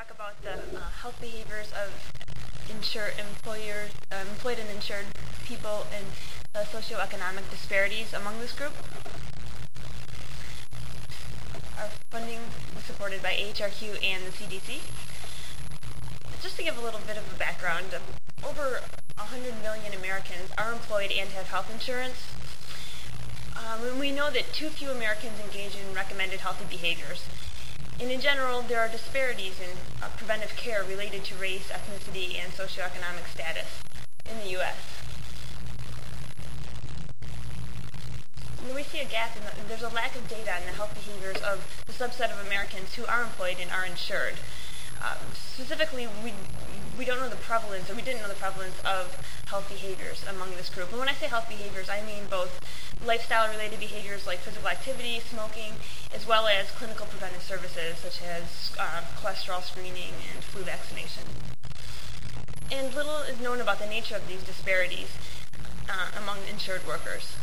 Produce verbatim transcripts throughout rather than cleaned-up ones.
talk about the uh, health behaviors of insured employers, uh, employed and insured people, and the socioeconomic disparities among this group. Our funding is supported by A H R Q and the C D C. Just to give a little bit of a background, over one hundred million Americans are employed and have health insurance. Um, and we know that too few Americans engage in recommended healthy behaviors. And in general, there are disparities in uh, preventive care related to race, ethnicity, and socioeconomic status in the U S. And we see a gap in the, there's a lack of data on the health behaviors of the subset of Americans who are employed and are insured. Uh, specifically, we we don't know the prevalence, or we didn't know the prevalence of health behaviors among this group. And when I say health behaviors, I mean both lifestyle-related behaviors like physical activity, smoking, as well as clinical preventive services such as uh, cholesterol screening and flu vaccination. And little is known about the nature of these disparities uh, among insured workers.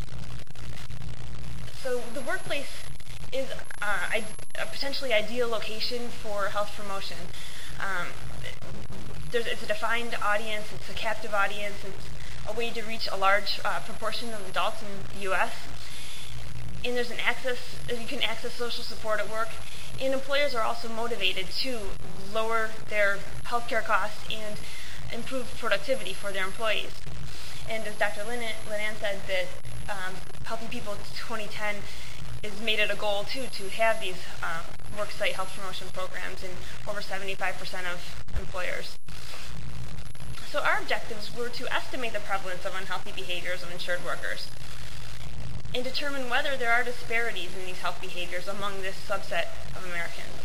So the workplace is uh, a potentially ideal location for health promotion. Um, there's, it's a defined audience, it's a captive audience, it's a way to reach a large uh, proportion of adults in the U S. And there's an access, you can access social support at work. And employers are also motivated to lower their healthcare costs and improve productivity for their employees. And as Doctor Linan said, that um, Healthy People twenty ten is made it a goal too to have these uh, worksite health promotion programs in over seventy-five percent of employers. So our objectives were to estimate the prevalence of unhealthy behaviors of insured workers and determine whether there are disparities in these health behaviors among this subset of Americans.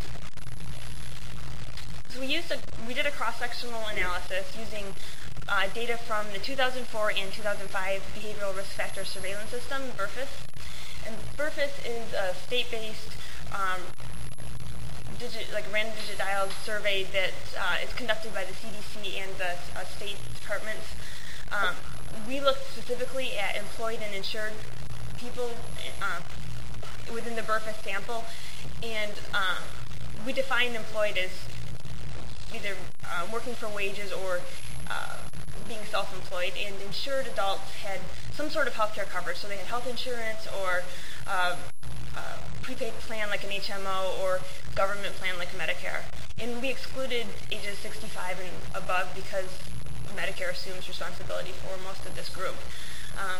So we used a, we did a cross-sectional analysis using uh, data from the two thousand four and two thousand five Behavioral Risk Factor Surveillance System, B R F I S. And B R F I S is a state-based um, digit, like random digit dialed survey that uh, is conducted by the C D C and the uh, state departments. Um, we looked specifically at employed and insured people uh, within the B R F I S sample, and um, we defined employed as either uh, working for wages or uh, being self-employed, and insured adults had some sort of healthcare coverage, so they had health insurance or uh, uh, prepaid plan like an H M O or government plan like Medicare. And we excluded ages sixty-five and above because Medicare assumes responsibility for most of this group. Um,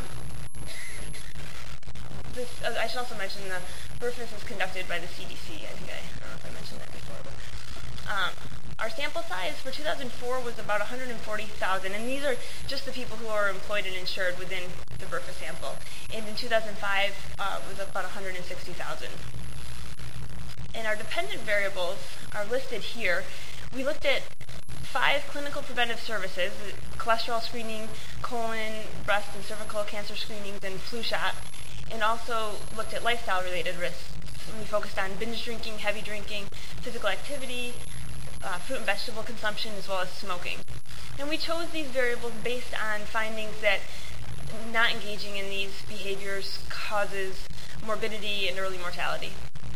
this, uh, I should also mention the B R F I S is conducted by the C D C. I think I, I don't know if I mentioned that before. But, um, our sample size for two thousand four was about one hundred forty thousand, and these are just the people who are employed and insured within the B R F I S sample. And in two thousand five, uh, was about one hundred sixty thousand. And our dependent variables are listed here. We looked at five clinical preventive services: cholesterol screening, colon, breast, and cervical cancer screenings, and flu shot. And also looked at lifestyle-related risks. We focused on binge drinking, heavy drinking, physical activity, Uh, fruit and vegetable consumption, as well as smoking. And we chose these variables based on findings that not engaging in these behaviors causes morbidity and early mortality.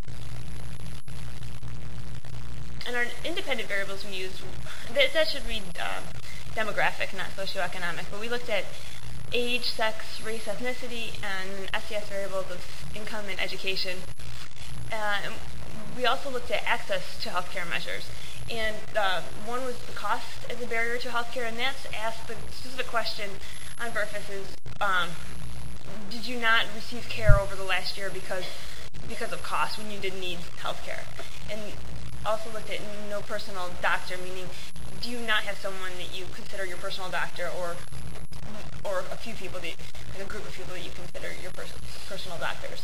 And our independent variables we used, that, that should read uh, demographic, not socioeconomic, but we looked at age, sex, race, ethnicity, and S E S variables of income and education. Uh, and we also looked at access to healthcare measures. And uh, one was the cost as a barrier to healthcare, and that's asked the specific question on B R F I S is, um, did you not receive care over the last year because because of cost when you didn't need healthcare? And also looked at no personal doctor, meaning do you not have someone that you consider your personal doctor, or or a few people, that, like a group of people that you consider your pers- personal doctors?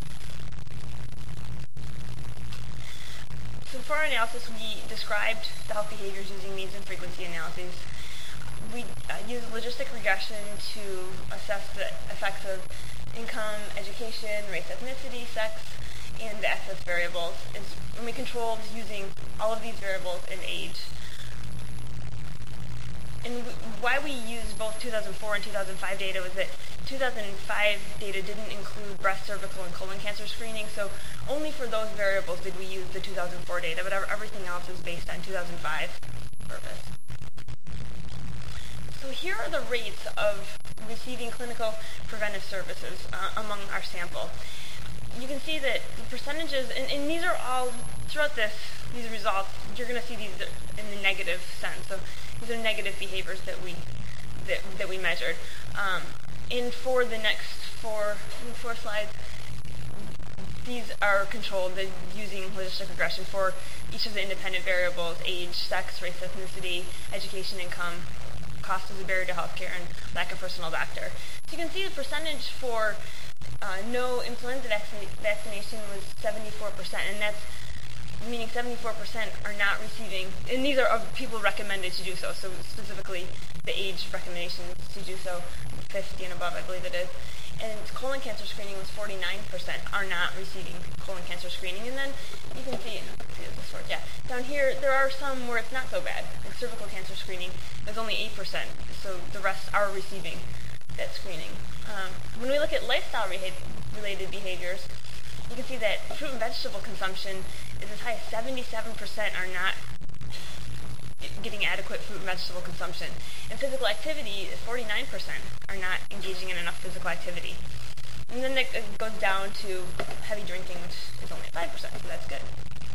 So for our analysis, we described the health behaviors using needs and frequency analyses. We uh, used logistic regression to assess the effects of income, education, race, ethnicity, sex, and the access variables. And we controlled using all of these variables in age. And why we used both two thousand four and two thousand five data was that two thousand five data didn't include breast, cervical, and colon cancer screening, so only for those variables did we use the two thousand four data, but everything else is based on two thousand five BRFIS. So here are the rates of receiving clinical preventive services uh, among our sample. You can see that the percentages, and, and these are all, throughout this, these results, you're going to see these in the negative sense. So these are negative behaviors that we that, that we measured. Um, and for the next four, four slides, these are controlled using logistic regression for each of the independent variables: age, sex, race, ethnicity, education, income, cost as a barrier to healthcare, and lack of personal doctor. So you can see the percentage for uh, no influenza vac- vaccination was seventy-four percent, and that's meaning seventy-four percent are not receiving, and these are of people recommended to do so, so specifically the age recommendations to do so, fifty and above, I believe it is. And colon cancer screening was forty-nine percent are not receiving colon cancer screening. And then you can see, let's see this works, yeah. Down here, there are some where it's not so bad. Like cervical cancer screening is only eight percent, so the rest are receiving that screening. Um, when we look at lifestyle-related behaviors, you can see that fruit and vegetable consumption is as high as seventy-seven percent are not getting adequate fruit and vegetable consumption. And physical activity, forty-nine percent are not engaging in enough physical activity. And then it goes down to heavy drinking, which is only five percent, so that's good.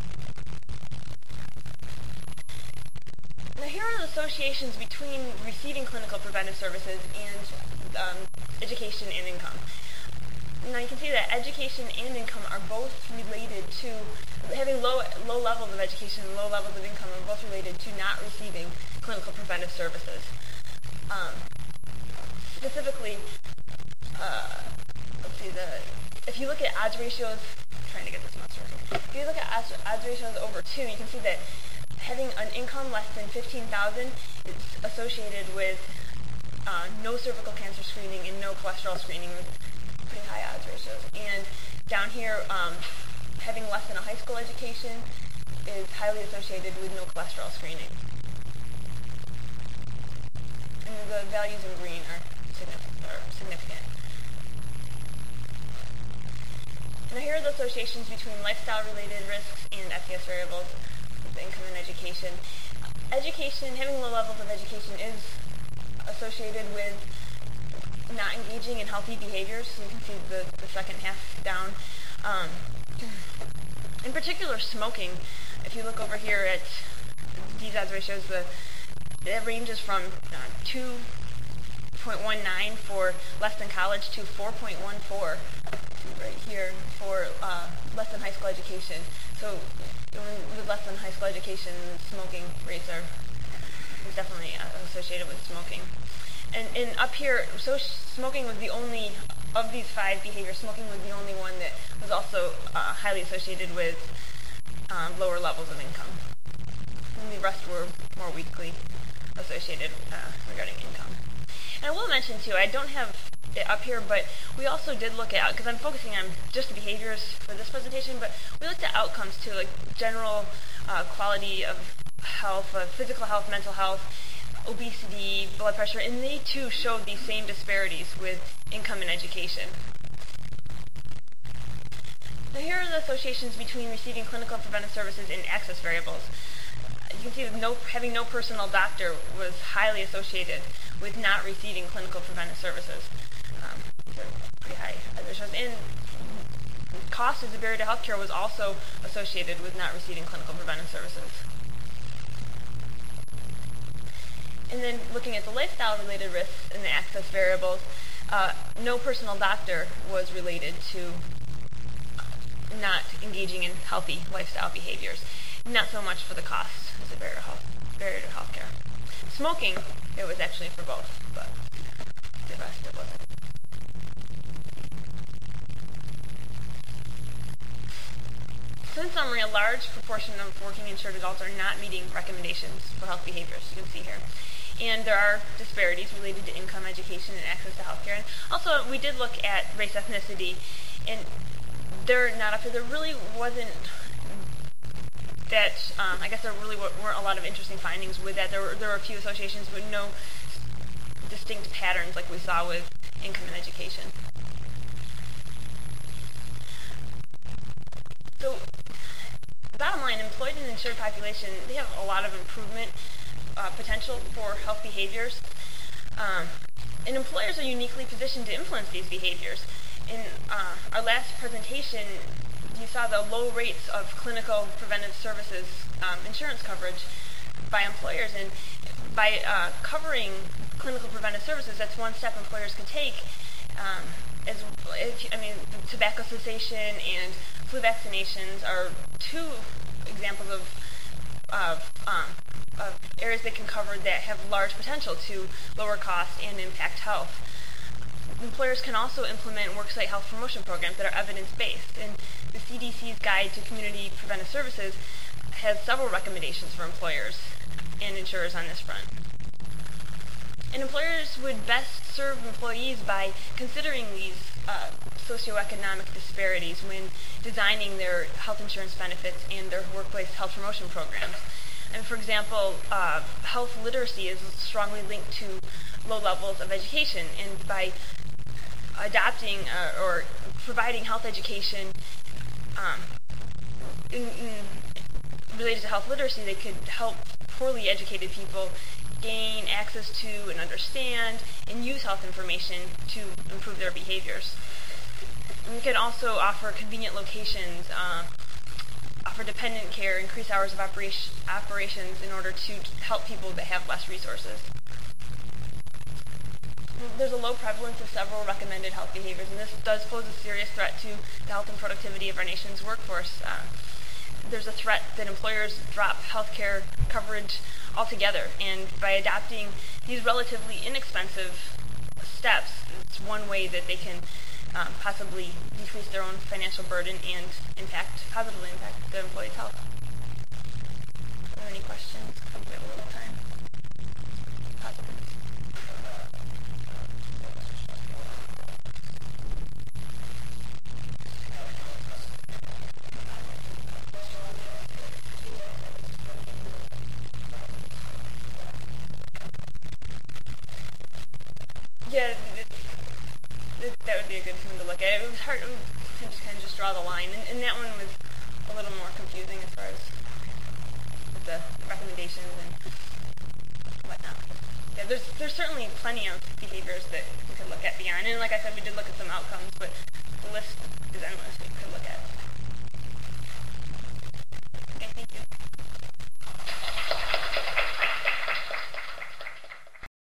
Now here are the associations between receiving clinical preventive services and um, education and income. Now you can see that education and income are both related to having low low levels of education and low levels of income are both related to not receiving clinical preventive services. Um, specifically, uh, let's see, the if you look at odds ratios, I'm trying to get this mouse working. If you look at odds, odds ratios over two, you can see that having an income less than fifteen thousand is associated with uh, no cervical cancer screening and no cholesterol screening with pretty high odds ratios. And down here, um, having less than a high school education is highly associated with no cholesterol screening. And the values in green are significant. Are significant. Now here are the associations between lifestyle-related risks and S E S variables with income and education. Education, having low levels of education is associated with not engaging in healthy behaviors. So you can see the, the second half down. Um, in particular, smoking. If you look over here at these odds ratios, the it ranges from uh, two point one nine for less than college to four point one four right here for uh, less than high school education. So with less than high school education, smoking rates are definitely associated with smoking. And, and up here, so smoking was the only, of these five behaviors, smoking was the only one that was also uh, highly associated with um, lower levels of income. And the rest were more weakly associated uh, regarding income. And I will mention too, I don't have it up here, but we also did look at, because I'm focusing on just the behaviors for this presentation, but we looked at outcomes too, like general uh, quality of health, uh, physical health, mental health, obesity, blood pressure, and they too showed these same disparities with income and education. Now here are the associations between receiving clinical preventive services and access variables. You can see that no, having no personal doctor was highly associated with not receiving clinical preventive services. Um, pretty high. And cost as a barrier to healthcare was also associated with not receiving clinical preventive services. And then looking at the lifestyle-related risks and the access variables, uh, no personal doctor was related to not engaging in healthy lifestyle behaviors. Not so much for the cost as a barrier to, health, barrier to healthcare. Smoking, it was actually for both, but the rest it wasn't. So in summary, a large proportion of working insured adults are not meeting recommendations for health behaviors, you can see here. And there are disparities related to income, education, and access to healthcare. And also, we did look at race, ethnicity, and they're not up here. There really wasn't that, um, I guess there really weren't a lot of interesting findings with that. There were, there were a few associations, but no distinct patterns like we saw with income and education. So, bottom line, employed and insured population, they have a lot of improvement uh, potential for health behaviors. Um, and employers are uniquely positioned to influence these behaviors. In uh, our last presentation, you saw the low rates of clinical preventive services um, insurance coverage by employers. And by uh, covering clinical preventive services, that's one step employers could take. Um, as if, I mean, tobacco cessation and flu vaccinations are two examples of, of, um, of areas they can cover that have large potential to lower cost and impact health. Employers can also implement worksite health promotion programs that are evidence-based, and the C D C's Guide to Community Preventive Services has several recommendations for employers and insurers on this front. And employers would best serve employees by considering these uh, socioeconomic disparities when designing their health insurance benefits and their workplace health promotion programs. And for example, uh, health literacy is strongly linked to low levels of education, and by adopting uh, or providing health education um, in, in related to health literacy, they could help poorly educated people gain access to and understand and use health information to improve their behaviors. And we could also offer convenient locations, uh, offer dependent care, increase hours of operation, operations in order to help people that have less resources. There's a low prevalence of several recommended health behaviors, and this does pose a serious threat to the health and productivity of our nation's workforce. Uh, there's a threat that employers drop healthcare coverage altogether, and by adopting these relatively inexpensive steps, it's one way that they can um, possibly decrease their own financial burden and impact, positively impact the employee's health. Are there any questions? We have a little time. Possibly. Yeah, it, it, that would be a good one to look at. It was hard to just kind of just draw the line, and, and that one was a little more confusing as far as the recommendations and whatnot. Yeah, there's there's certainly plenty of behaviors that we could look at beyond, and like I said, we did look at some outcomes, but the list is endless we could look at.